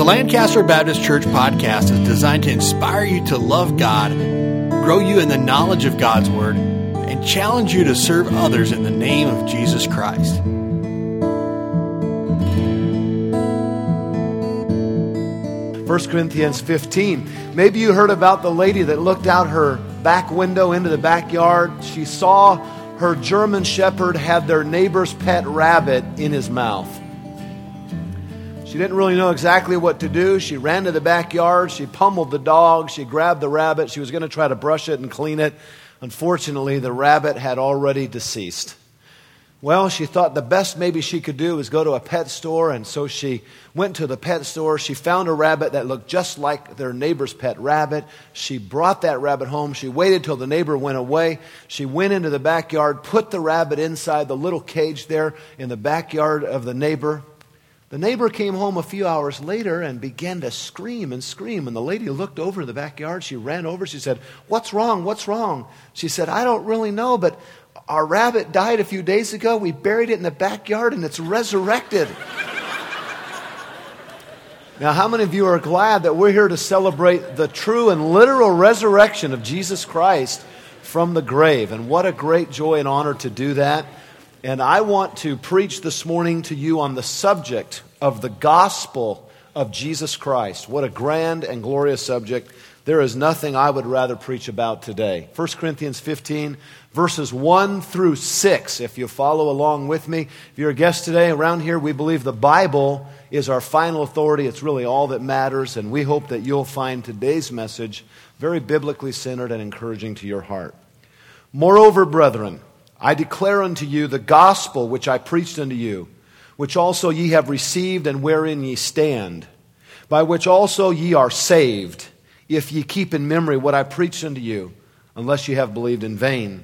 Lancaster Baptist Church podcast is designed to inspire you to love God, grow you in the knowledge of God's Word, and challenge you to serve others in the name of Jesus Christ. First Corinthians 15. Maybe you heard about the lady that looked out her back window into the backyard. She saw her German Shepherd had their neighbor's pet rabbit in his mouth. She didn't really know exactly what to do. She ran to the backyard. She pummeled the dog. She grabbed the rabbit. She was going to try to brush it and clean it. Unfortunately, the rabbit had already deceased. Well, she thought the best maybe she could do was go to a pet store, and so she went to the pet store. She found a rabbit that looked just like their neighbor's pet rabbit. She brought that rabbit home. She waited till the neighbor went away. She went into the backyard, put the rabbit inside the little cage there in the backyard of the neighbor. The neighbor came home a few hours later and began to scream and scream. And the lady looked over in the backyard. She ran over. She said, "What's wrong? What's wrong?" She said, "I don't really know, but our rabbit died a few days ago. We buried it in the backyard and it's resurrected." Now, how many of you are glad that we're here to celebrate the true and literal resurrection of Jesus Christ from the grave? And what a great joy and honor to do that. And I want to preach this morning to you on the subject of the gospel of Jesus Christ. What a grand and glorious subject. There is nothing I would rather preach about today. 1 Corinthians 15, verses 1 through 6. If you follow along with me. If you're a guest today, around here we believe the Bible is our final authority. It's really all that matters. And we hope that you'll find today's message very biblically centered and encouraging to your heart. "Moreover, brethren, I declare unto you the gospel which I preached unto you, which also ye have received and wherein ye stand, by which also ye are saved, if ye keep in memory what I preached unto you, unless ye have believed in vain.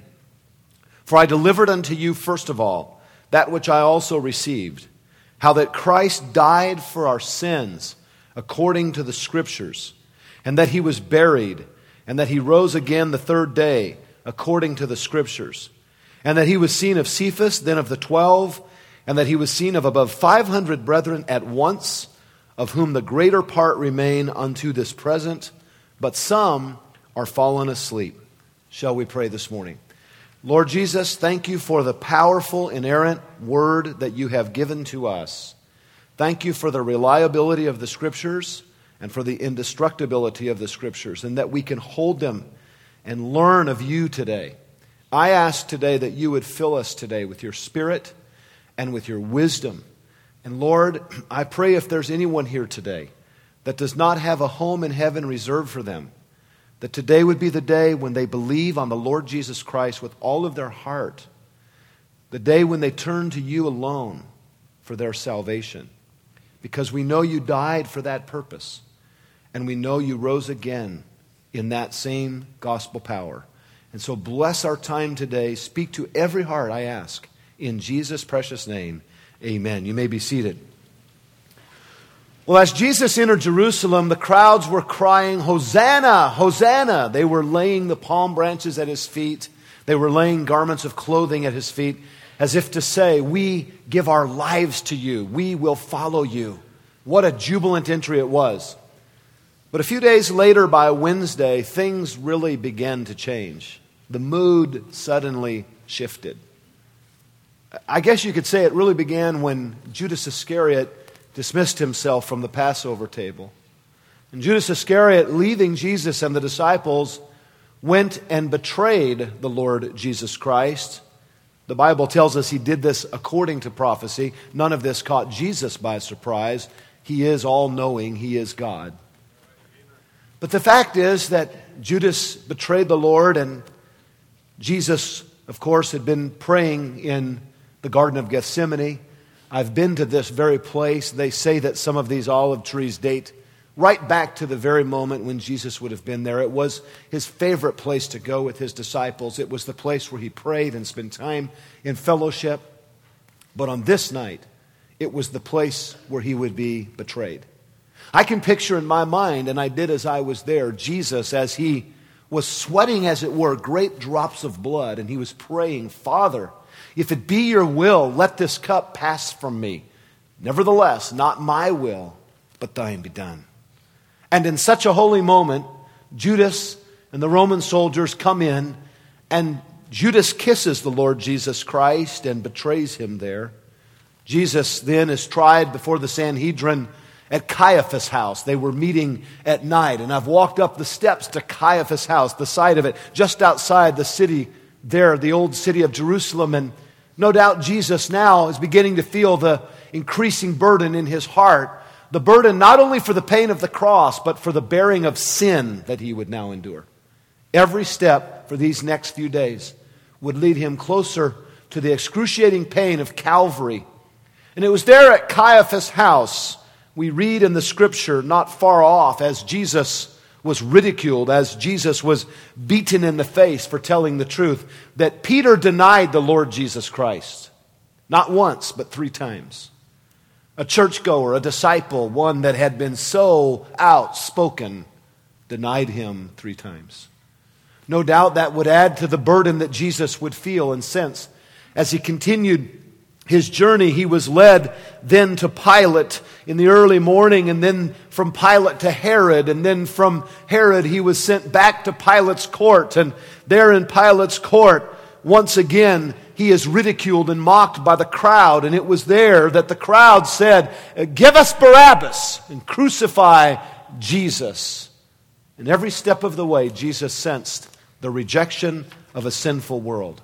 For I delivered unto you first of all that which I also received, how that Christ died for our sins according to the Scriptures, and that he was buried, and that he rose again the third day according to the Scriptures, and that he was seen of Cephas, then of the 12, and that he was seen of above 500 brethren at once, of whom the greater part remain unto this present, but some are fallen asleep." Shall we pray this morning? Lord Jesus, thank you for the powerful, inerrant word that you have given to us. Thank you for the reliability of the Scriptures and for the indestructibility of the Scriptures, and that we can hold them and learn of you today. I ask today that you would fill us today with your Spirit and with your wisdom. And Lord, I pray if there's anyone here today that does not have a home in heaven reserved for them, that today would be the day when they believe on the Lord Jesus Christ with all of their heart, the day when they turn to you alone for their salvation, because we know you died for that purpose, and we know you rose again in that same gospel power. And so bless our time today. Speak to every heart, I ask. In Jesus' precious name, amen. You may be seated. Well, as Jesus entered Jerusalem, the crowds were crying, "Hosanna, Hosanna." They were laying the palm branches at his feet. They were laying garments of clothing at his feet, as if to say, "We give our lives to you. We will follow you." What a jubilant entry it was. But a few days later, by Wednesday, things really began to change. The mood suddenly shifted. I guess you could say it really began when Judas Iscariot dismissed himself from the Passover table. And Judas Iscariot, leaving Jesus and the disciples, went and betrayed the Lord Jesus Christ. The Bible tells us he did this according to prophecy. None of this caught Jesus by surprise. He is all-knowing. He is God. But the fact is that Judas betrayed the Lord, and Jesus, of course, had been praying in the Garden of Gethsemane. I've been to this very place. They say that some of these olive trees date right back to the very moment when Jesus would have been there. It was his favorite place to go with his disciples. It was the place where he prayed and spent time in fellowship. But on this night, it was the place where he would be betrayed. I can picture in my mind, and I did as I was there, Jesus as he was sweating, as it were, great drops of blood, and he was praying, "Father, if it be your will, let this cup pass from me. Nevertheless, not my will, but thine be done. And in such a holy moment, Judas and the Roman soldiers come in, and Judas kisses the Lord Jesus Christ and betrays him there. Jesus then is tried before the Sanhedrin at Caiaphas' house. They were meeting at night, and I've walked up the steps to Caiaphas' house, the site of it, just outside the city there, the old city of Jerusalem, and no doubt Jesus now is beginning to feel the increasing burden in his heart, the burden not only for the pain of the cross, but for the bearing of sin that he would now endure. Every step for these next few days would lead him closer to the excruciating pain of Calvary. And it was there at Caiaphas' house, we read in the scripture not far off, as Jesus was ridiculed, as Jesus was beaten in the face for telling the truth, that Peter denied the Lord Jesus Christ. Not once, but 3 times. A churchgoer, a disciple, one that had been so outspoken, denied him 3 times. No doubt that would add to the burden that Jesus would feel and sense. As he continued his journey, he was led then to Pilate in the early morning, and then from Pilate to Herod, and then from Herod he was sent back to Pilate's court. And there in Pilate's court, once again, he is ridiculed and mocked by the crowd. And it was there that the crowd said, "Give us Barabbas and crucify Jesus." And every step of the way, Jesus sensed the rejection of a sinful world.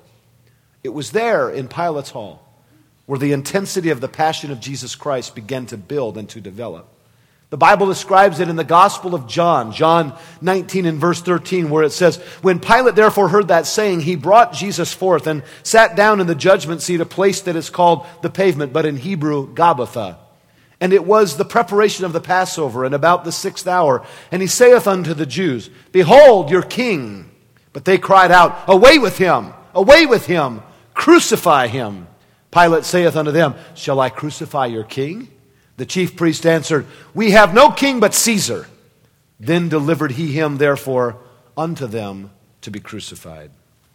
It was there in Pilate's hall where the intensity of the passion of Jesus Christ began to build and to develop. The Bible describes it in the Gospel of John, John 19 and verse 13, where it says, "When Pilate therefore heard that saying, he brought Jesus forth and sat down in the judgment seat, a place that is called the Pavement, but in Hebrew, Gabbatha. And it was the preparation of the Passover, and about the 6th hour. And he saith unto the Jews, Behold your king. But they cried out, Away with him! Away with him! Crucify him! Pilate saith unto them, Shall I crucify your king? The chief priest answered, We have no king but Caesar. Then delivered he him therefore unto them to be crucified."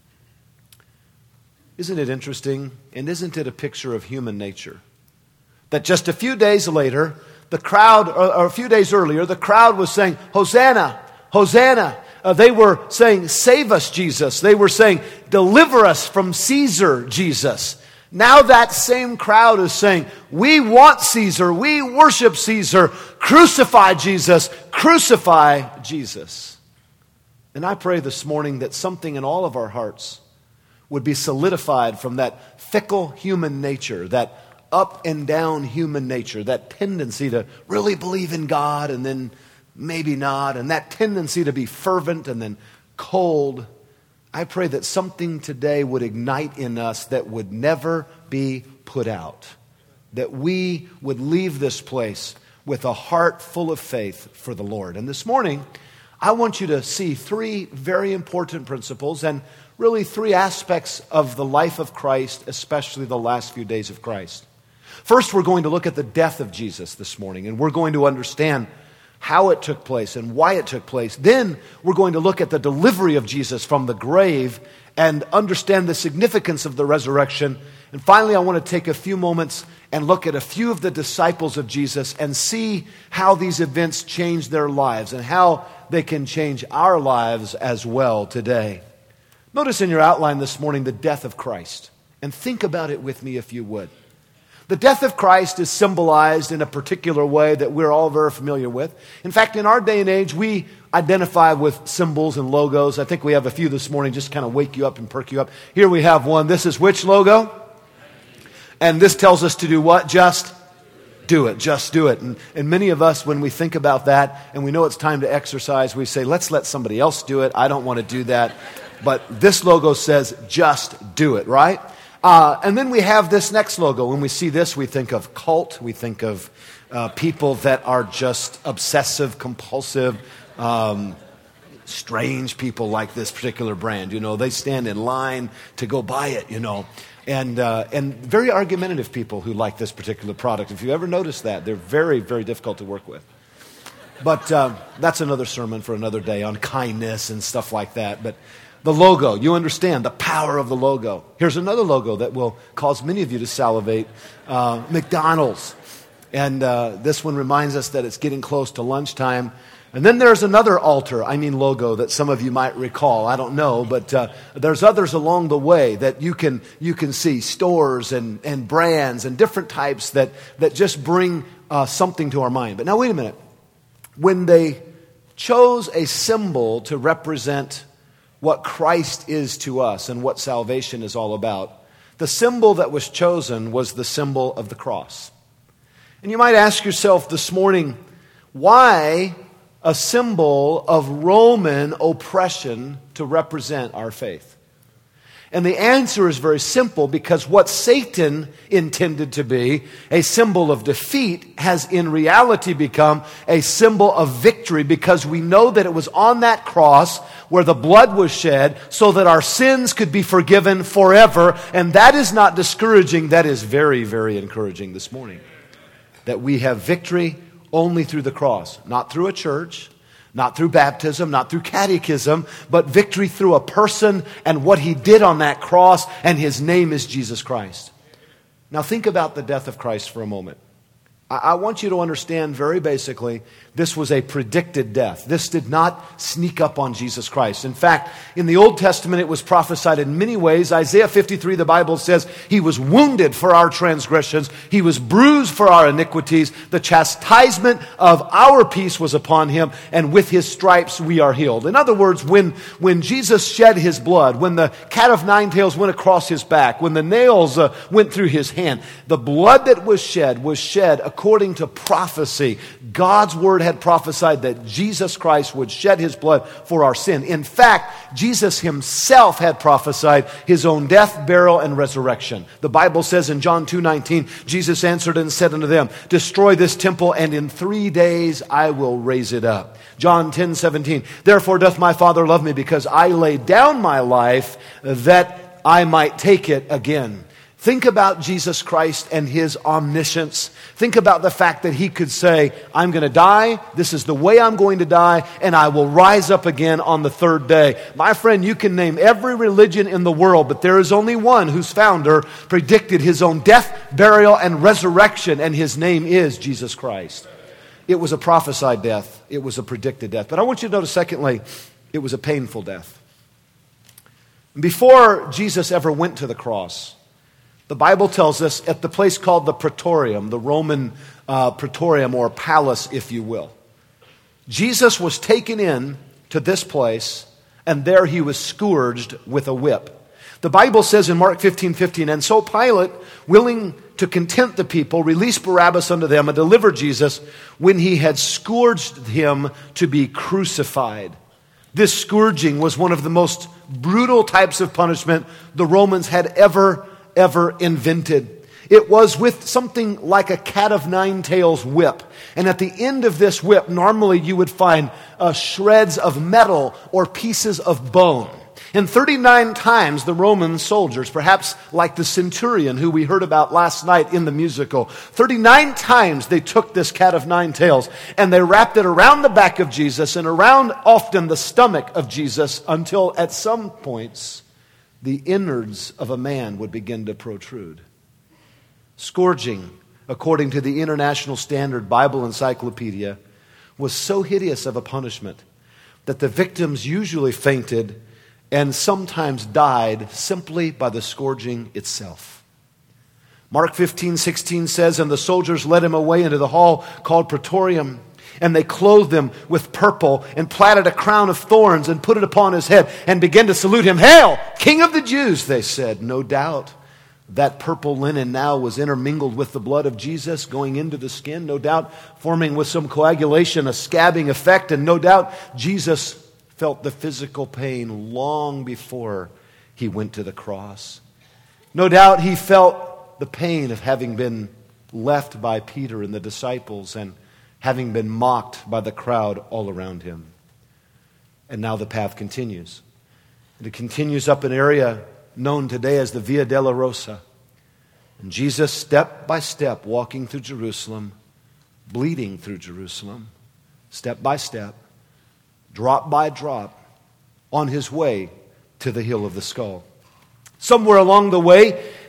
Isn't it interesting? And isn't it a picture of human nature? That just a few days later, the crowd, or a few days earlier, the crowd was saying, Hosanna, Hosanna. They were saying, Save us, Jesus. They were saying, Deliver us from Caesar, Jesus. Now that same crowd is saying, We want Caesar. We worship Caesar. Crucify Jesus. Crucify Jesus. And I pray this morning that something in all of our hearts would be solidified from that fickle human nature, that up and down human nature, that tendency to really believe in God and then maybe not, and that tendency to be fervent and then cold. I pray that something today would ignite in us that would never be put out, that we would leave this place with a heart full of faith for the Lord. And this morning, I want you to see 3 very important principles and really 3 aspects of the life of Christ, especially the last few days of Christ. First, we're going to look at the death of Jesus this morning, and we're going to understand how it took place and why it took place. Then we're going to look at the delivery of Jesus from the grave and understand the significance of the resurrection. And finally, I want to take a few moments and look at a few of the disciples of Jesus and see how these events changed their lives and how they can change our lives as well today. Notice in your outline this morning the death of Christ. And think about it with me if you would. The death of Christ is symbolized in a particular way that we're all very familiar with. In fact, in our day and age, we identify with symbols and logos. I think we have a few this morning just kind of wake you up and perk you up. Here we have one. This is which logo? And this tells us to do what? Just do it. Just do it. And many of us, when we think about that and we know it's time to exercise, we say, let's let somebody else do it. I don't want to do that. But this logo says, just do it, right? And then we have this next logo. When we see this, we think of cult. We think of people that are just obsessive, compulsive, strange people like this particular brand. You know, they stand in line to go buy it, you know. And very argumentative people who like this particular product. If you ever notice that, they're very, very difficult to work with. But that's another sermon for another day on kindness and stuff like that. But the logo, you understand the power of the logo. Here's another logo that will cause many of you to salivate. McDonald's. And this one reminds us that it's getting close to lunchtime. And then there's another logo that some of you might recall. I don't know, but there's others along the way that you can see, stores and brands and different types that just bring something to our mind. But now wait a minute. When they chose a symbol to represent what Christ is to us and what salvation is all about, the symbol that was chosen was the symbol of the cross. And you might ask yourself this morning, why a symbol of Roman oppression to represent our faith? And the answer is very simple, because what Satan intended to be a symbol of defeat has in reality become a symbol of victory, because we know that it was on that cross where the blood was shed so that our sins could be forgiven forever. And that is not discouraging. That is very, very encouraging this morning. That we have victory only through the cross, not through a church, not through baptism, not through catechism, but victory through a person and what he did on that cross, and his name is Jesus Christ. Now think about the death of Christ for a moment. I want you to understand very basically, this was a predicted death. This did not sneak up on Jesus Christ. In fact, in the Old Testament, it was prophesied in many ways. Isaiah 53, the Bible says, He was wounded for our transgressions. He was bruised for our iniquities. The chastisement of our peace was upon Him, and with His stripes we are healed. In other words, when Jesus shed His blood, when the cat of nine tails went across His back, when the nails went through His hand, the blood that was shed according to prophecy. God's word had prophesied that Jesus Christ would shed His blood for our sin. In fact, Jesus Himself had prophesied His own death, burial, and resurrection. The Bible says in John 2:19, Jesus answered and said unto them, Destroy this temple, and in 3 days I will raise it up. John 10:17, Therefore doth my Father love me, because I laid down my life that I might take it again. Think about Jesus Christ and His omniscience. Think about the fact that He could say, I'm going to die, this is the way I'm going to die, and I will rise up again on the third day. My friend, you can name every religion in the world, but there is only one whose founder predicted His own death, burial, and resurrection, and His name is Jesus Christ. It was a prophesied death. It was a predicted death. But I want you to notice, secondly, it was a painful death. Before Jesus ever went to the cross, the Bible tells us at the place called the Praetorium, the Roman Praetorium, or palace, if you will, Jesus was taken in to this place, and there He was scourged with a whip. The Bible says in Mark 15:15, And so Pilate, willing to content the people, released Barabbas unto them and delivered Jesus when he had scourged Him to be crucified. This scourging was one of the most brutal types of punishment the Romans had ever invented. It was with something like a cat of nine tails whip. And at the end of this whip, normally you would find shreds of metal or pieces of bone. And 39 times the Roman soldiers, perhaps like the centurion who we heard about last night in the musical, 39 times they took this cat of nine tails and they wrapped it around the back of Jesus and around often the stomach of Jesus, until at some points the innards of a man would begin to protrude. Scourging, according to the International Standard Bible Encyclopedia, was so hideous of a punishment that the victims usually fainted and sometimes died simply by the scourging itself. Mark 15:16 says, And the soldiers led Him away into the hall called Praetorium, and they clothed Him with purple and platted a crown of thorns and put it upon His head and began to salute Him. Hail, King of the Jews, they said. No doubt that purple linen now was intermingled with the blood of Jesus going into the skin. No doubt forming with some coagulation a scabbing effect. And no doubt Jesus felt the physical pain long before He went to the cross. No doubt He felt the pain of having been left by Peter and the disciples and having been mocked by the crowd all around Him. And now the path continues. And it continues up an area known today as the Via Dolorosa. And Jesus, step by step, walking through Jerusalem, bleeding through Jerusalem, step by step, drop by drop, on His way to the Hill of the Skull. Somewhere along the way,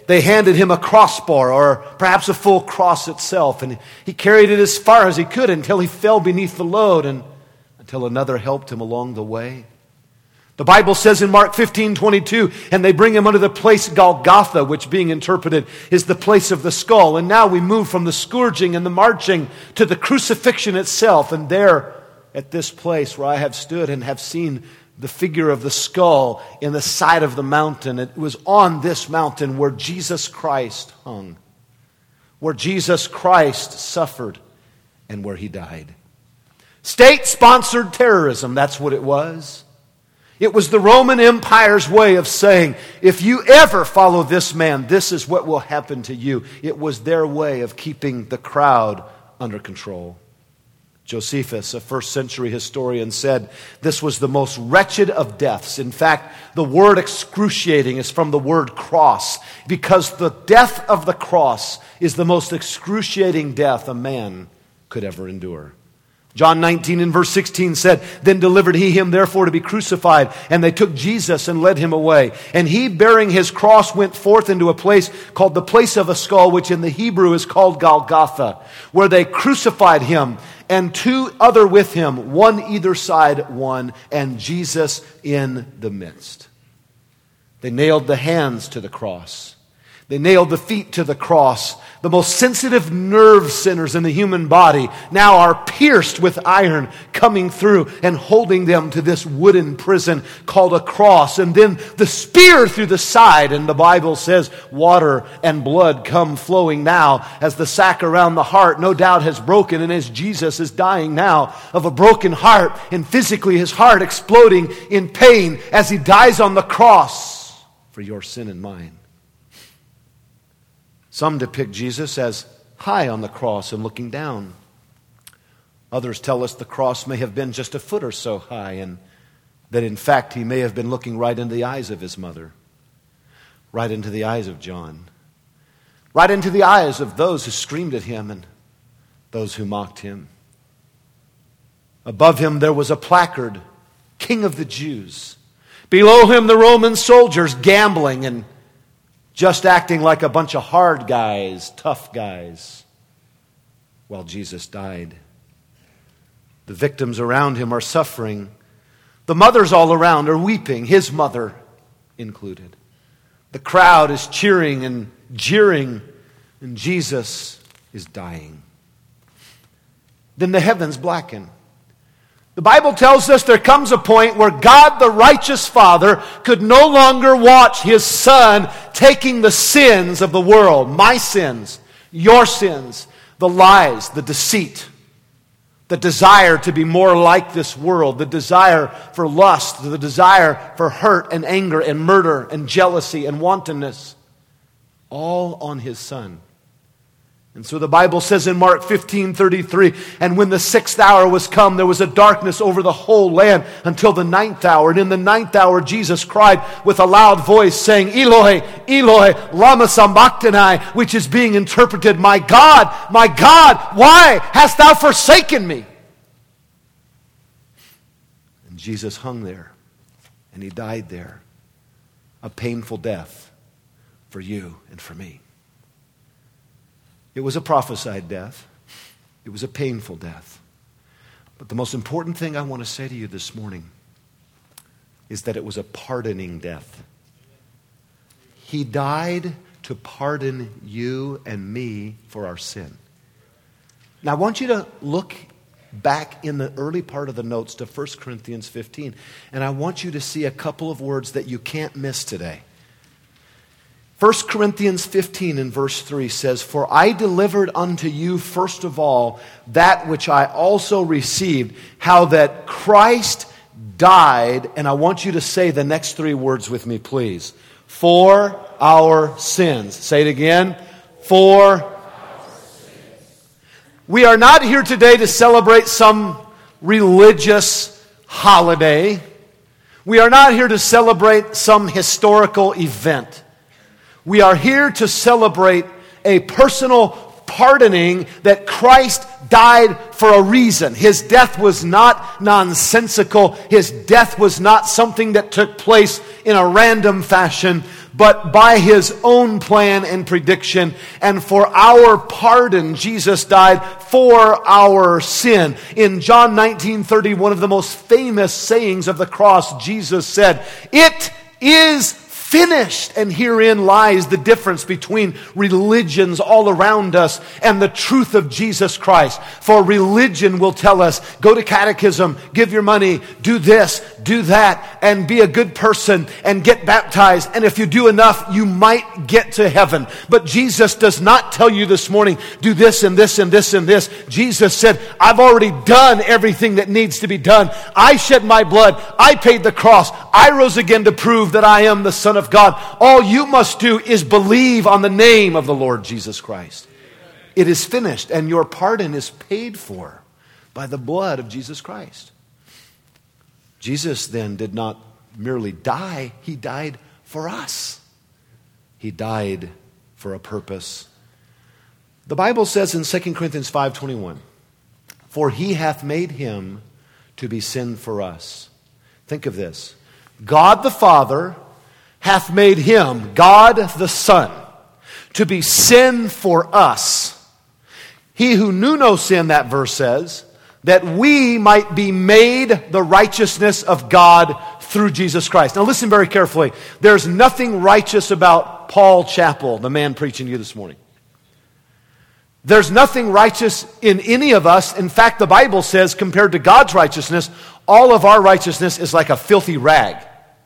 They handed him a crossbar or perhaps a full cross itself, and he carried it as far as he could until he fell beneath the load and until another helped him along the way. The Bible says in Mark 15:22, and they bring him unto the place Golgotha, which being interpreted is the place of the skull. And now we move from the scourging and the marching to the crucifixion itself. And there at this place where I have stood and have seen the figure of the skull in the side of the mountain, it was on this mountain where Jesus Christ hung, where Jesus Christ suffered, and where he died. State-sponsored terrorism, that's what it was. It was the Roman Empire's way of saying, if you ever follow this man, this is what will happen to you. It was their way of keeping the crowd under control. Josephus, a first-century historian, said this was the most wretched of deaths. In fact, the word excruciating is from the word cross, because the death of the cross is the most excruciating death a man could ever endure. John 19 and verse 16 said, then delivered he him therefore to be crucified, and they took Jesus and led him away. And he, bearing his cross, went forth into a place called the place of a skull, which in the Hebrew is called Golgotha, where they crucified him, and two other with him, one either side one, and Jesus in the midst. They nailed the hands to the cross. They nailed the feet to the cross. The most sensitive nerve centers in the human body now are pierced with iron, coming through and holding them to this wooden prison called a cross. And then the spear through the side. And the Bible says water and blood come flowing now as the sack around the heart no doubt has broken. And as Jesus is dying now of a broken heart, and physically his heart exploding in pain as he dies on the cross for your sin and mine. Some depict Jesus as high on the cross and looking down. Others tell us the cross may have been just a foot or so high, and that in fact he may have been looking right into the eyes of his mother, right into the eyes of John, right into the eyes of those who screamed at him and those who mocked him. Above him there was a placard, King of the Jews. Below him the Roman soldiers gambling and just acting like a bunch of hard guys, tough guys, while Jesus died. The victims around him are suffering. The mothers all around are weeping, his mother included. The crowd is cheering and jeering, and Jesus is dying. Then the heavens blacken. The Bible tells us there comes a point where God, the righteous Father, could no longer watch his Son taking the sins of the world, my sins, your sins, the lies, the deceit, the desire to be more like this world, the desire for lust, the desire for hurt and anger and murder and jealousy and wantonness, all on his Son. And so the Bible says in Mark 15:33, and when the 6th hour was come, there was a darkness over the whole land until the 9th hour. And in the 9th hour, Jesus cried with a loud voice, saying, Eloi, Eloi, lama sabachthani, which is being interpreted, my God, why hast thou forsaken me? And Jesus hung there, and he died there, a painful death for you and for me. It was a prophesied death. It was a painful death. But the most important thing I want to say to you this morning is that it was a pardoning death. He died to pardon you and me for our sin. Now I want you to look back in the early part of the notes to 1 Corinthians 15, and I want you to see a couple of words that you can't miss today. 1 Corinthians 15 and verse 3 says, for I delivered unto you first of all that which I also received, how that Christ died, and I want you to say the next three words with me, please. For our sins. Say it again. For our sins. We are not here today to celebrate some religious holiday. We are not here to celebrate some historical event. We are here to celebrate a personal pardoning that Christ died for a reason. His death was not nonsensical. His death was not something that took place in a random fashion. but by his own plan and prediction. And for our pardon, Jesus died for our sin. In John 19:30, one of the most famous sayings of the cross, Jesus said, "It is finished." And herein lies the difference between religions all around us and the truth of Jesus Christ. For religion will tell us, go to catechism, give your money, do this, do that, and be a good person and get baptized. And if you do enough, you might get to heaven. But Jesus does not tell you this morning, do this and this and this and this. Jesus said, I've already done everything that needs to be done. I shed my blood. I paid the cross. I rose again to prove that I am the Son of God. All you must do is believe on the name of the Lord Jesus Christ. It is finished, and your pardon is paid for by the blood of Jesus Christ. Jesus then did not merely die, he died for us. He died for a purpose. The Bible says in 2 Corinthians 5:21, "For he hath made him to be sin for us." Think of this. God the Father hath made him, God the Son, to be sin for us. He who knew no sin, that verse says, that we might be made the righteousness of God through Jesus Christ. Now listen very carefully. There's nothing righteous about Paul Chappell, the man preaching to you this morning. There's nothing righteous in any of us. In fact, the Bible says, compared to God's righteousness, all of our righteousness is like a filthy rag.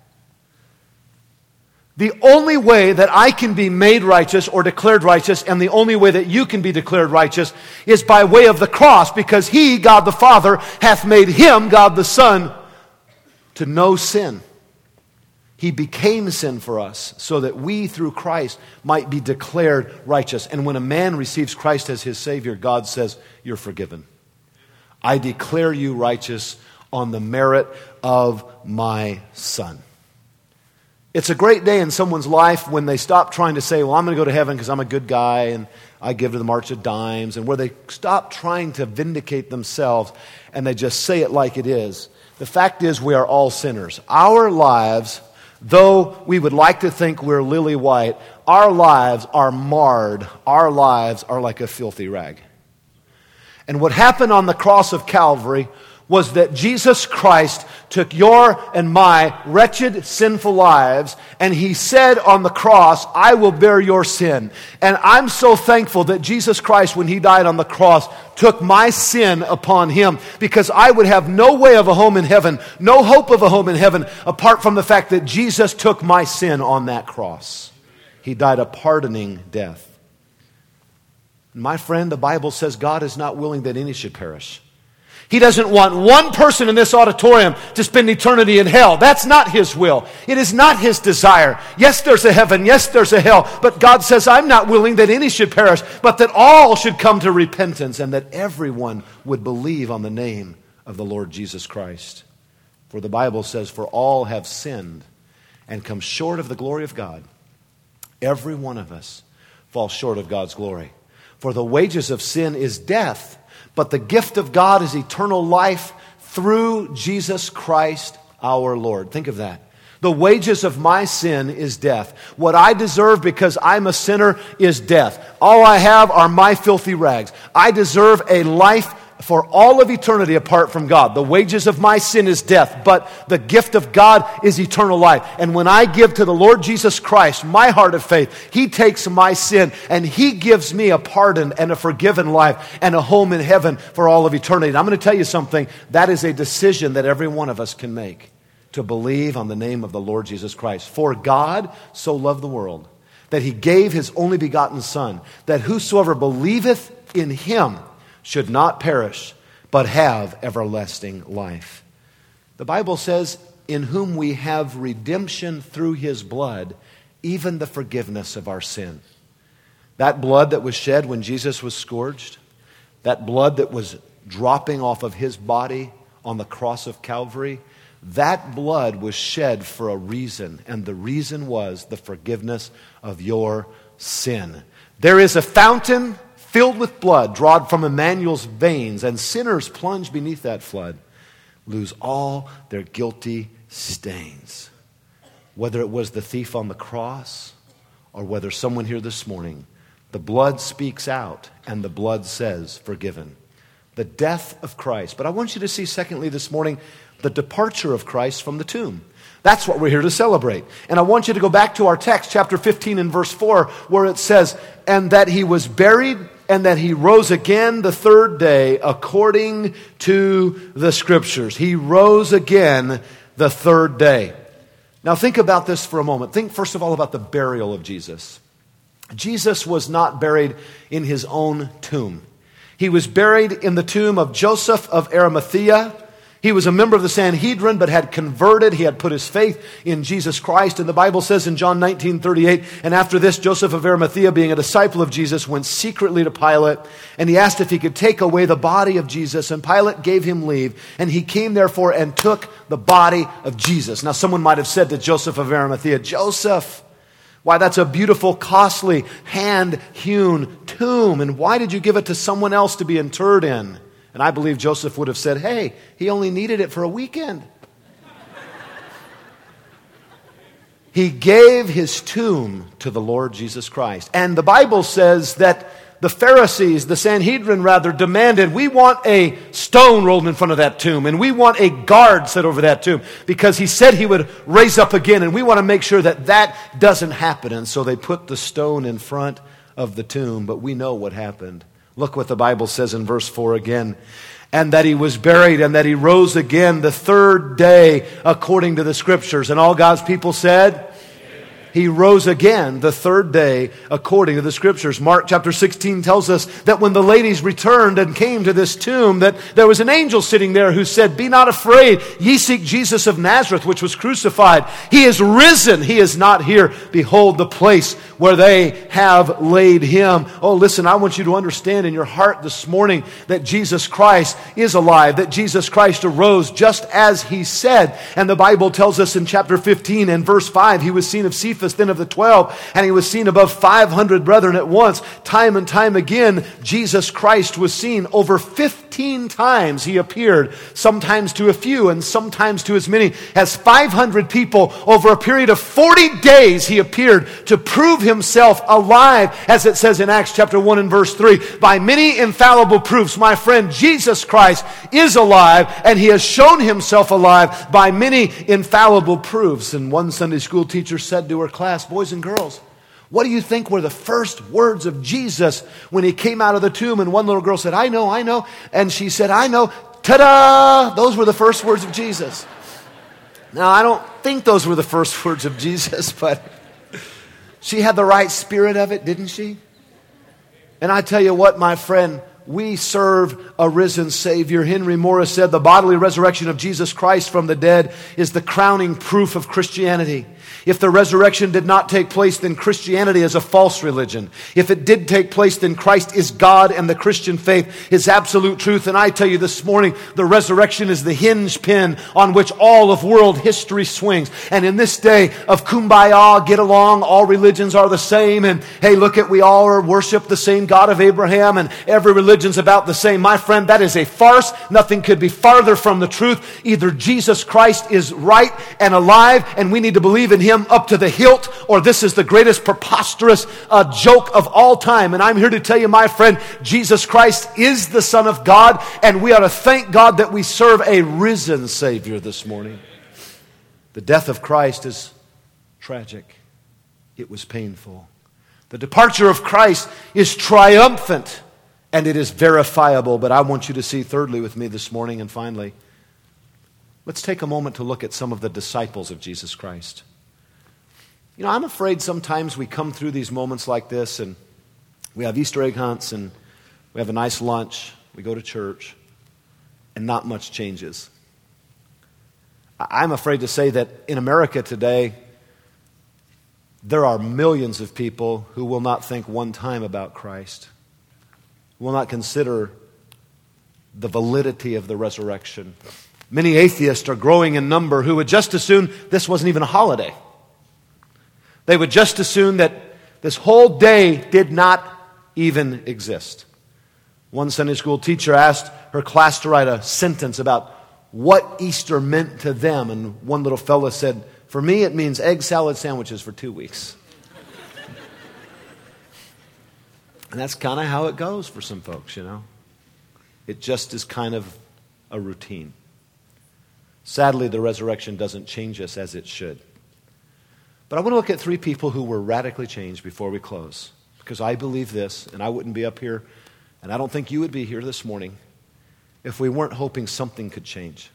The only way that I can be made righteous or declared righteous, and the only way that you can be declared righteous, is by way of the cross, because he, God the Father, hath made him, God the Son, to know sin. He became sin for us so that we, through Christ, might be declared righteous. And when a man receives Christ as his Savior, God says, you're forgiven. I declare you righteous on the merit of my Son. It's a great day in someone's life when they stop trying to say, well, I'm going to go to heaven because I'm a good guy and I give to the March of Dimes, and where they stop trying to vindicate themselves and they just say it like it is. The fact is, we are all sinners. Our lives, though we would like to think we're lily white, our lives are marred. Our lives are like a filthy rag. And what happened on the cross of Calvary was that Jesus Christ took your and my wretched, sinful lives, and he said on the cross, I will bear your sin. And I'm so thankful that Jesus Christ, when he died on the cross, took my sin upon him, because I would have no way of a home in heaven, no hope of a home in heaven, apart from the fact that Jesus took my sin on that cross. He died a pardoning death. My friend, the Bible says God is not willing that any should perish. He doesn't want one person in this auditorium to spend eternity in hell. That's not his will. It is not his desire. Yes, there's a heaven. Yes, there's a hell. But God says, I'm not willing that any should perish, but that all should come to repentance, and that everyone would believe on the name of the Lord Jesus Christ. For the Bible says, for all have sinned and come short of the glory of God. Every one of us falls short of God's glory. For the wages of sin is death, but the gift of God is eternal life through Jesus Christ our Lord. Think of that. The wages of my sin is death. What I deserve because I'm a sinner is death. All I have are my filthy rags. I deserve a life for all of eternity apart from God. The wages of my sin is death, but the gift of God is eternal life. And when I give to the Lord Jesus Christ my heart of faith, he takes my sin and he gives me a pardon and a forgiven life and a home in heaven for all of eternity. And I'm going to tell you something, that is a decision that every one of us can make, to believe on the name of the Lord Jesus Christ. For God so loved the world that he gave his only begotten Son, that whosoever believeth in him should not perish, but have everlasting life. The Bible says, in whom we have redemption through his blood, even the forgiveness of our sin. That blood that was shed when Jesus was scourged, that blood that was dropping off of his body on the cross of Calvary, that blood was shed for a reason, and the reason was the forgiveness of your sin. There is a fountain filled with blood, drawn from Emmanuel's veins, and sinners plunged beneath that flood lose all their guilty stains. whether it was the thief on the cross or whether someone here this morning, the blood speaks out and the blood says forgiven. The death of Christ. But I want you to see, secondly, this morning, the departure of Christ from the tomb. That's what we're here to celebrate. And I want you to go back to our text, chapter 15 and verse 4, where it says, and that he was buried and that he rose again the third day according to the Scriptures. He rose again the third day. Now think about this for a moment. Think first of all about the burial of Jesus. Jesus was not buried in his own tomb. He was buried in the tomb of Joseph of Arimathea. He was a member of the Sanhedrin, but had converted. He had put his faith in Jesus Christ. And the Bible says in John 19:38, and after this, Joseph of Arimathea, being a disciple of Jesus, went secretly to Pilate, and he asked if he could take away the body of Jesus. And Pilate gave him leave, and he came therefore and took the body of Jesus. Now someone might have said to Joseph of Arimathea, Joseph, why, that's a beautiful, costly, hand-hewn tomb, and why did you give it to someone else to be interred in? And I believe Joseph would have said, hey, he only needed it for a weekend. He gave his tomb to the Lord Jesus Christ. And the Bible says that the Pharisees, the Sanhedrin rather, demanded, we want a stone rolled in front of that tomb, and we want a guard set over that tomb, because he said he would raise up again, and we want to make sure that that doesn't happen. And so they put the stone in front of the tomb, but we know what happened. Look what the Bible says in verse 4 again. And that he was buried and that he rose again the third day according to the Scriptures. And all God's people said, he rose again the third day according to the Scriptures. Mark chapter 16 tells us that when the ladies returned and came to this tomb, that there was an angel sitting there who said, be not afraid, ye seek Jesus of Nazareth, which was crucified. He is risen, he is not here. Behold the place where they have laid him. Oh, listen, I want you to understand in your heart this morning that Jesus Christ is alive, that Jesus Christ arose just as he said. And the Bible tells us in chapter 15 and verse 5, he was seen of Cephas, then of the 12, and he was seen above 500 brethren at once. Time and time again, Jesus Christ was seen. Over 15 times he appeared, sometimes to a few and sometimes to as many as 500 people. Over a period of 40 days he appeared to prove himself alive, as it says in Acts chapter 1 and verse 3. By many infallible proofs, my friend, Jesus Christ is alive, and he has shown himself alive by many infallible proofs. And one Sunday school teacher said to her class, boys and girls, what do you think were the first words of Jesus when he came out of the tomb? And one little girl said, I know. And she said, I know. Ta-da! Those were the first words of Jesus. Now, I don't think those were the first words of Jesus, but she had the right spirit of it, didn't she? And I tell you what, my friend, we serve a risen Savior. Henry Morris said, the bodily resurrection of Jesus Christ from the dead is the crowning proof of Christianity. If the resurrection did not take place, then Christianity is a false religion. If it did take place, then Christ is God and the Christian faith is absolute truth. And I tell you this morning, the resurrection is the hinge pin on which all of world history swings. And in this day of kumbaya, get along, all religions are the same, and hey, look at, we all worship the same God of Abraham, and every religion's about the same. My friend, that is a farce. Nothing could be farther from the truth. Either Jesus Christ is right and alive, and we need to believe in him up to the hilt, or this is the greatest preposterous joke of all time. And I'm here to tell you, my friend, Jesus Christ is the Son of God, and we ought to thank God that we serve a risen Savior this morning. The death of Christ is tragic. It was painful. The departure of Christ is triumphant, and it is verifiable. But I want you to see thirdly with me this morning, and finally, let's take a moment to look at some of the disciples of Jesus Christ. You know, I'm afraid sometimes we come through these moments like this, and we have Easter egg hunts, and we have a nice lunch, we go to church, and not much changes. I'm afraid to say that in America today, there are millions of people who will not think one time about Christ, will not consider the validity of the resurrection. Many atheists are growing in number who would just assume this wasn't even a holiday. They would just assume that this whole day did not even exist. One Sunday school teacher asked her class to write a sentence about what Easter meant to them, and one little fella said, For me, it means egg salad sandwiches for 2 weeks. And that's kind of how it goes for some folks, you know. It just is kind of a routine. Sadly, the resurrection doesn't change us as it should. But I want to look at 3 people who were radically changed before we close. Because I believe this, and I wouldn't be up here, and I don't think you would be here this morning if we weren't hoping something could change.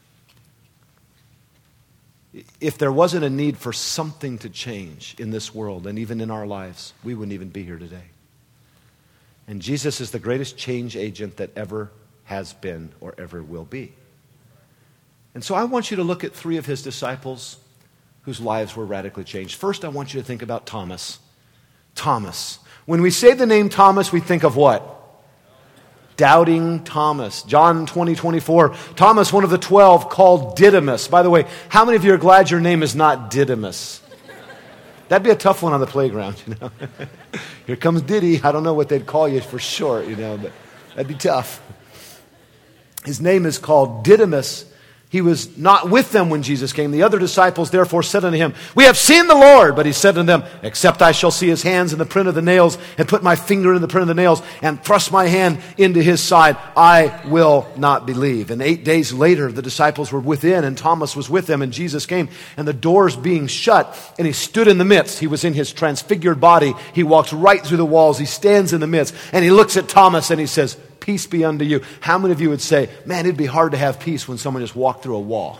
If there wasn't a need for something to change in this world and even in our lives, we wouldn't even be here today. And Jesus is the greatest change agent that ever has been or ever will be. And so I want you to look at 3 of his disciples whose lives were radically changed. First, I want you to think about Thomas. Thomas. When we say the name Thomas, we think of what? Doubting Thomas. John 20:24. Thomas, one of the 12, called Didymus. By the way, how many of you are glad your name is not Didymus? That'd be a tough one on the playground, you know. Here comes Diddy. I don't know what they'd call you for short, you know, but that'd be tough. His name is called Didymus. He was not with them when Jesus came. The other disciples therefore said unto him, We have seen the Lord. But he said unto them, Except I shall see his hands in the print of the nails, and put my finger in the print of the nails, and thrust my hand into his side, I will not believe. And 8 days later, the disciples were within, and Thomas was with them, and Jesus came, and the doors being shut, and he stood in the midst. He was in his transfigured body. He walks right through the walls. He stands in the midst, and he looks at Thomas, and he says, Peace be unto you. How many of you would say, man, it'd be hard to have peace when someone just walked through a wall?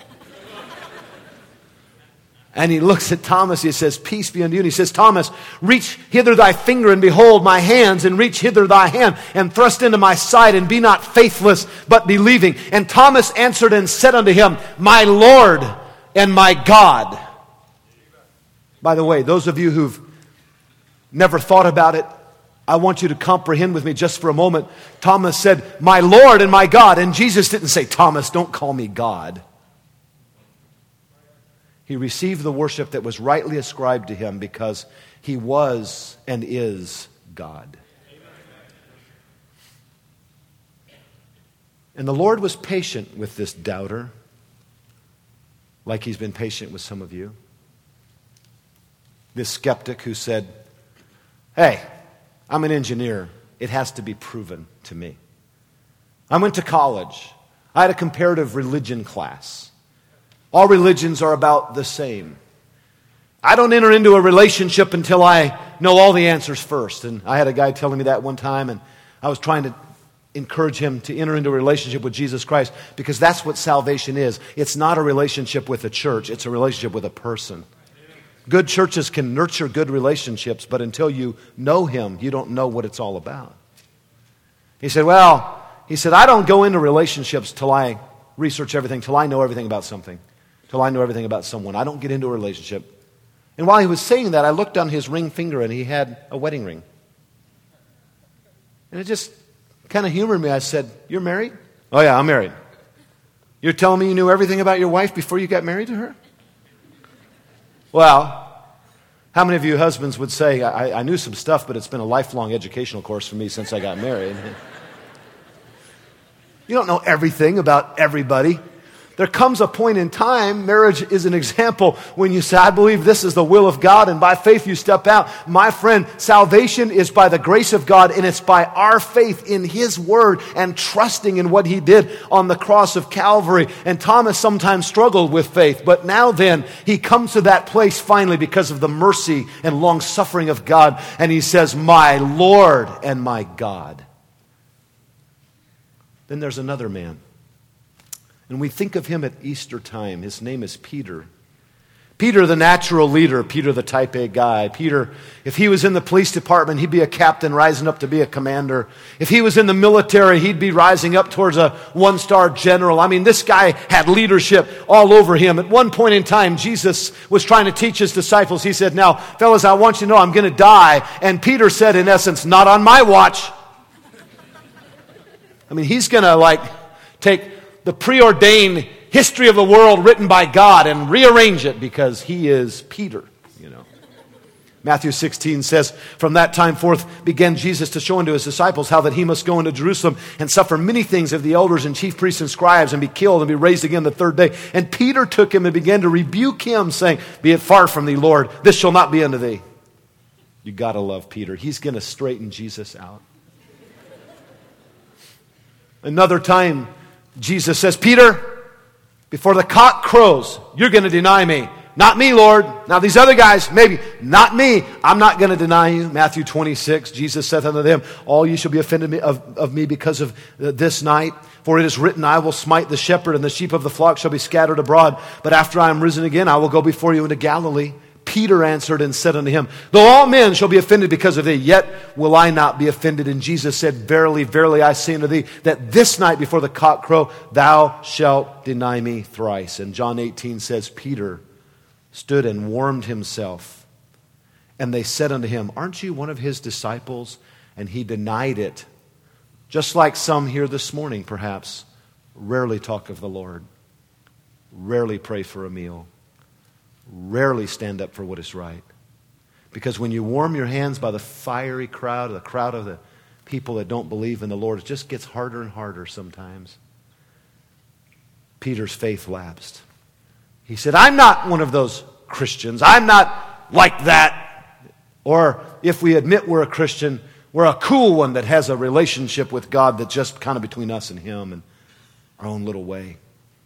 And he looks at Thomas, he says, Peace be unto you. And he says, Thomas, reach hither thy finger, and behold my hands, and reach hither thy hand, and thrust into my side, and be not faithless, but believing. And Thomas answered and said unto him, My Lord and my God. By the way, those of you who've never thought about it, I want you to comprehend with me just for a moment. Thomas said, My Lord and my God. And Jesus didn't say, Thomas, don't call me God. He received the worship that was rightly ascribed to him because he was and is God. And the Lord was patient with this doubter, like he's been patient with some of you. This skeptic who said, Hey, I'm an engineer. It has to be proven to me. I went to college. I had a comparative religion class. All religions are about the same. I don't enter into a relationship until I know all the answers first. And I had a guy telling me that one time, and I was trying to encourage him to enter into a relationship with Jesus Christ because that's what salvation is. It's not a relationship with a church. It's a relationship with a person. Good churches can nurture good relationships, but until you know him, you don't know what it's all about. He said, I don't go into relationships till I research everything, till I know everything about something, till I know everything about someone. I don't get into a relationship. And while he was saying that, I looked on his ring finger, and he had a wedding ring. And it just kind of humored me. I said, You're married? Oh yeah, I'm married. You're telling me you knew everything about your wife before you got married to her? Well, how many of you husbands would say, I knew some stuff, but it's been a lifelong educational course for me since I got married? You don't know everything about everybody. There comes a point in time, marriage is an example, when you say, I believe this is the will of God, and by faith you step out. My friend, salvation is by the grace of God, and it's by our faith in His Word and trusting in what He did on the cross of Calvary. And Thomas sometimes struggled with faith, but now then, he comes to that place finally because of the mercy and long suffering of God, and he says, My Lord and my God. Then there's another man. And we think of him at Easter time. His name is Peter. Peter, the natural leader. Peter, the type A guy. Peter, if he was in the police department, he'd be a captain rising up to be a commander. If he was in the military, he'd be rising up towards a one-star general. I mean, this guy had leadership all over him. At one point in time, Jesus was trying to teach his disciples. He said, Now, fellas, I want you to know I'm going to die. And Peter said, in essence, not on my watch. I mean, he's going to take the preordained history of the world written by God and rearrange it because he is Peter, Matthew 16 says, "From that time forth began Jesus to show unto his disciples how that he must go into Jerusalem and suffer many things of the elders and chief priests and scribes and be killed and be raised again the third day. And Peter took him and began to rebuke him, saying, Be it far from thee, Lord, this shall not be unto thee." You got to love Peter. He's going to straighten Jesus out. Another time, Jesus says, "Peter, before the cock crows, you're going to deny me." "Not me, Lord." Now these other guys, maybe. "Not me. I'm not going to deny you." Matthew 26, Jesus saith unto them, "All ye shall be offended of me because of this night. For it is written, I will smite the shepherd, and the sheep of the flock shall be scattered abroad. But after I am risen again, I will go before you into Galilee." Peter answered and said unto him, "Though all men shall be offended because of thee, yet will I not be offended." And Jesus said, "Verily, verily, I say unto thee, that this night before the cock crow, thou shalt deny me thrice." And John 18 says, Peter stood and warmed himself. And they said unto him, "Aren't you one of his disciples?" And he denied it. Just like some here this morning, perhaps, rarely talk of the Lord, rarely pray for a meal, rarely stand up for what is right. Because when you warm your hands by the fiery crowd, the crowd of the people that don't believe in the Lord, it just gets harder and harder sometimes. Peter's faith lapsed. He said, "I'm not one of those Christians. I'm not like that." Or if we admit we're a Christian, we're a cool one that has a relationship with God that's just kind of between us and Him and our own little way.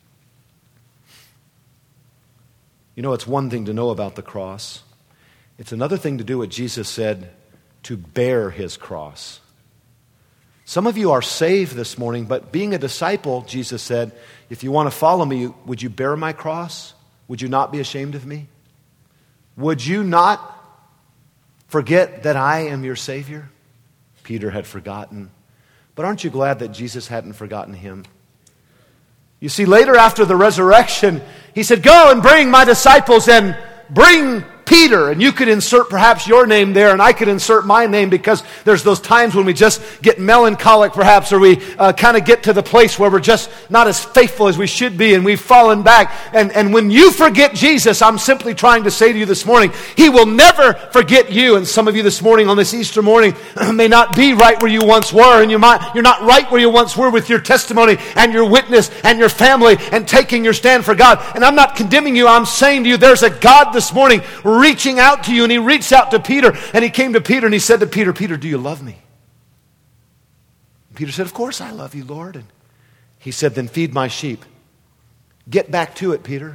You know, it's one thing to know about the cross. It's another thing to do what Jesus said, to bear His cross. Some of you are saved this morning, but being a disciple, Jesus said, if you want to follow me, would you bear my cross? Would you not be ashamed of me? Would you not forget that I am your Savior? Peter had forgotten. But aren't you glad that Jesus hadn't forgotten him? You see, later after the resurrection, He said, "Go and bring my disciples and bring Peter." And you could insert perhaps your name there, and I could insert my name, because there's those times when we just get melancholic perhaps, or we kind of get to the place where we're just not as faithful as we should be, and we've fallen back. And when you forget Jesus, I'm simply trying to say to you this morning, He will never forget you. And some of you this morning, on this Easter morning, may not be right where you once were, and you're not right where you once were with your testimony and your witness and your family and taking your stand for God. And I'm not condemning you. I'm saying to you, there's a God this morning reaching out to you. And He reached out to Peter, and He came to Peter and He said to Peter, "Peter, do you love me?" And Peter said, "Of course I love you, Lord." And He said, "Then feed my sheep." Get back to it, Peter.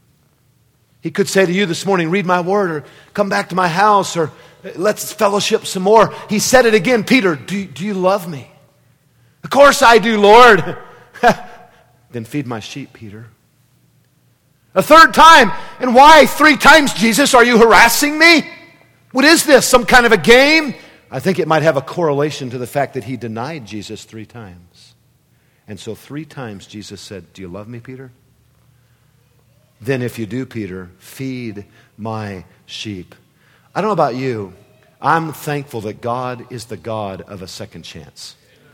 He could say to you this morning, "Read my word," or "Come back to my house," or "Let's fellowship some more." He said it again, "Peter, do you love me?" "Of course I do, Lord." "Then feed my sheep, Peter." A third time. "And why 3 times, Jesus? Are you harassing me? What is this, some kind of a game?" I think it might have a correlation to the fact that he denied Jesus 3 times. And so 3 times Jesus said, "Do you love me, Peter? Then if you do, Peter, feed my sheep." I don't know about you. I'm thankful that God is the God of a second chance.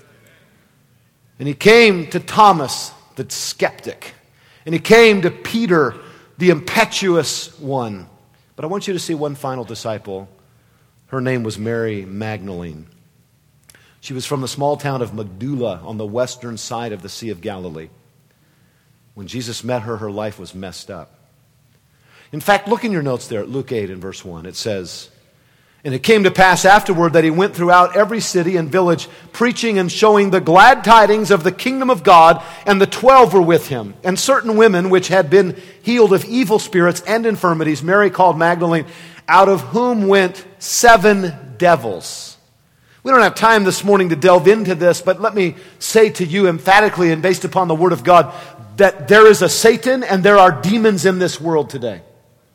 And He came to Thomas, the skeptic. And He came to Peter, the impetuous one. But I want you to see one final disciple. Her name was Mary Magdalene. She was from the small town of Magdala on the western side of the Sea of Galilee. When Jesus met her, her life was messed up. In fact, look in your notes there at Luke 8 and verse 1. It says, "And it came to pass afterward that He went throughout every city and village, preaching and showing the glad tidings of the kingdom of God, and the 12 were with Him. And certain women which had been healed of evil spirits and infirmities, Mary called Magdalene, out of whom went 7 devils." We don't have time this morning to delve into this, but let me say to you emphatically and based upon the Word of God, that there is a Satan and there are demons in this world today.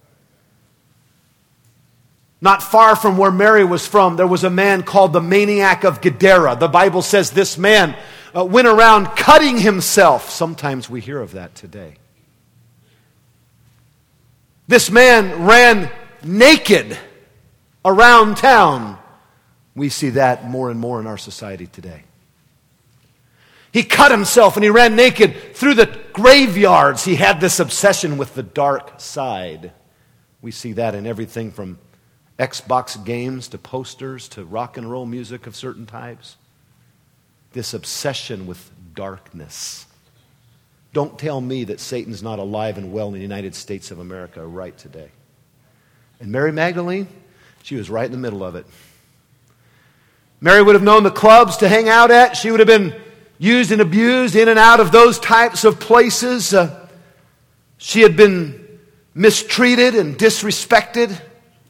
Not far from where Mary was from, there was a man called the maniac of Gadara. The Bible says this man went around cutting himself. Sometimes we hear of that today. This man ran naked around town. We see that more and more in our society today. He cut himself and he ran naked through the graveyards. He had this obsession with the dark side. We see that in everything from Xbox games to posters to rock and roll music of certain types. This obsession with darkness. Don't tell me that Satan's not alive and well in the United States of America right today. And Mary Magdalene, she was right in the middle of it. Mary would have known the clubs to hang out at. She would have been used and abused in and out of those types of places. She had been mistreated and disrespected.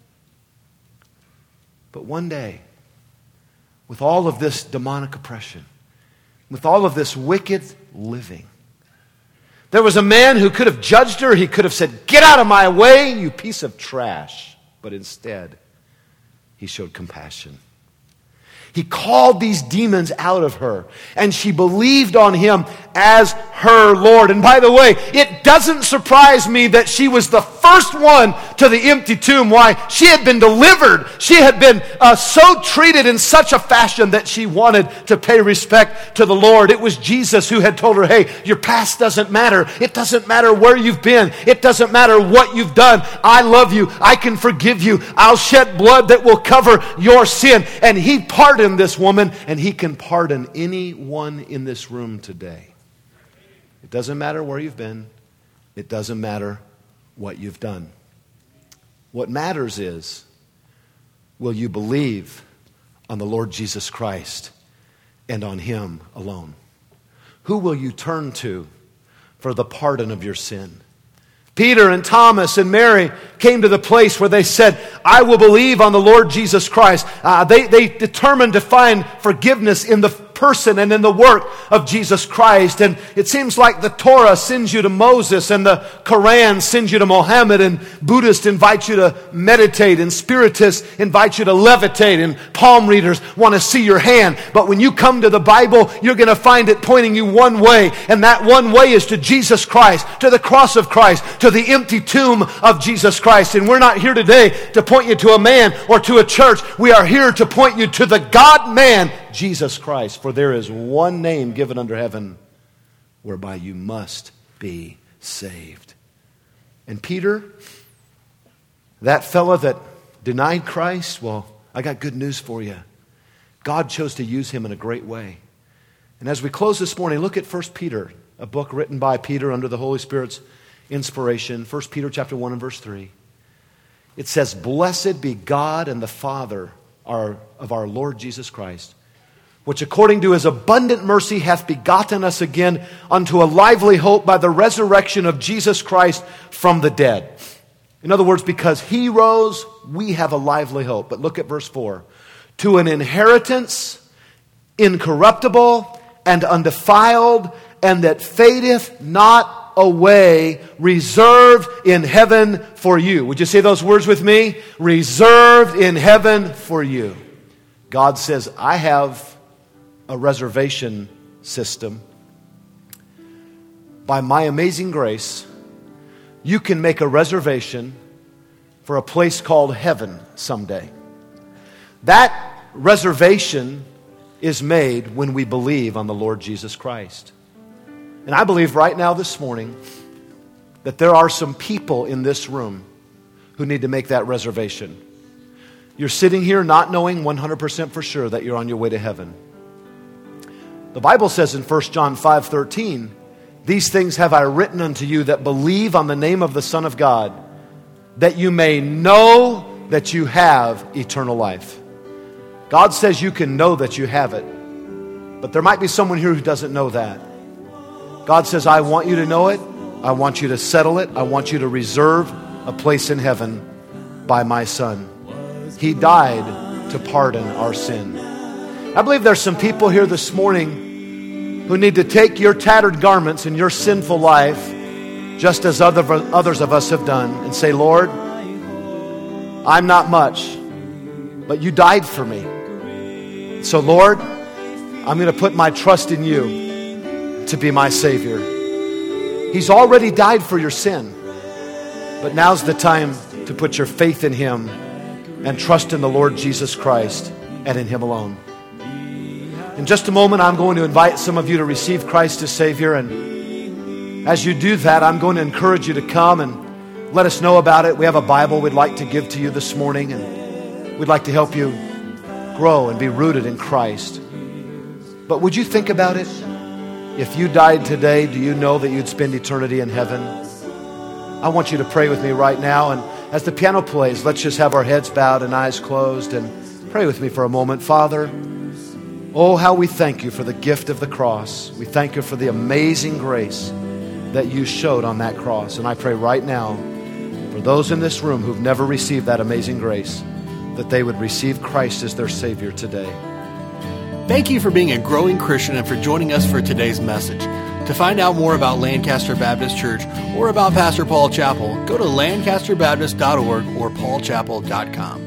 But one day, with all of this demonic oppression, with all of this wicked living, there was a man who could have judged her. He could have said, "Get out of my way, you piece of trash." But instead, he showed compassion. He called these demons out of her, and she believed on him as her Lord. And by the way, it doesn't surprise me that she was the first one to the empty tomb. Why? She had been delivered. She had been so treated in such a fashion that she wanted to pay respect to the Lord. It was Jesus who had told her, "Hey, your past doesn't matter. It doesn't matter where you've been. It doesn't matter what you've done. I love you. I can forgive you. I'll shed blood that will cover your sin." And he pardoned this woman, and he can pardon anyone in this room today. It doesn't matter where you've been. It doesn't matter what you've done. What matters is, will you believe on the Lord Jesus Christ and on him alone? Who will you turn to for the pardon of your sin? Peter and Thomas and Mary came to the place where they said, "I will believe on the Lord Jesus Christ." They determined to find forgiveness in the person and in the work of Jesus Christ. And it seems like the Torah sends you to Moses, and the Quran sends you to Muhammad, and Buddhists invite you to meditate, and Spiritists invite you to levitate, and palm readers want to see your hand. But when you come to the Bible, you're going to find it pointing you one way, and that one way is to Jesus Christ, to the cross of Christ, to the empty tomb of Jesus Christ. And we're not here today to point you to a man or to a church. We are here to point you to the God-man, Jesus Christ. For there is one name given under heaven whereby you must be saved. And Peter, that fella that denied Christ, well, I got good news for you. God chose to use him in a great way. And as we close this morning, look at 1 Peter, a book written by Peter under the Holy Spirit's inspiration. 1 Peter chapter 1 and verse 3. It says, "Blessed be God and the Father of our Lord Jesus Christ, which according to his abundant mercy hath begotten us again unto a lively hope by the resurrection of Jesus Christ from the dead." In other words, because he rose, we have a lively hope. But look at verse 4. "To an inheritance incorruptible and undefiled, and that fadeth not away, reserved in heaven for you." Would you say those words with me? Reserved in heaven for you. God says, I have a reservation system. By my amazing grace, you can make a reservation for a place called heaven someday. That reservation is made when we believe on the Lord Jesus Christ. And I believe right now this morning that there are some people in this room who need to make that reservation. You're sitting here not knowing 100% for sure that you're on your way to heaven. The Bible says in 1 John 5:13, "These things have I written unto you that believe on the name of the Son of God, that you may know that you have eternal life." God says you can know that you have it. But there might be someone here who doesn't know that. God says, I want you to know it. I want you to settle it. I want you to reserve a place in heaven by my Son. He died to pardon our sin. I believe there's some people here this morning who need to take your tattered garments and your sinful life, just as others of us have done, and say, Lord, I'm not much, but you died for me. So Lord, I'm going to put my trust in you to be my Savior. He's already died for your sin, but now's the time to put your faith in Him and trust in the Lord Jesus Christ and in Him alone. In just a moment, I'm going to invite some of you to receive Christ as Savior. And as you do that, I'm going to encourage you to come and let us know about it. We have a Bible we'd like to give to you this morning. And We'd like to help you grow and be rooted in Christ. But would you think about it? If you died today, do you know that you'd spend eternity in heaven? I want you to pray with me right now. And as the piano plays, let's just have our heads bowed and eyes closed and pray with me for a moment. Father, oh, how we thank you for the gift of the cross. We thank you for the amazing grace that you showed on that cross. And I pray right now for those in this room who've never received that amazing grace, that they would receive Christ as their Savior today. Thank you for being a growing Christian and for joining us for today's message. To find out more about Lancaster Baptist Church or about Pastor Paul Chappell, go to lancasterbaptist.org or paulchappell.com.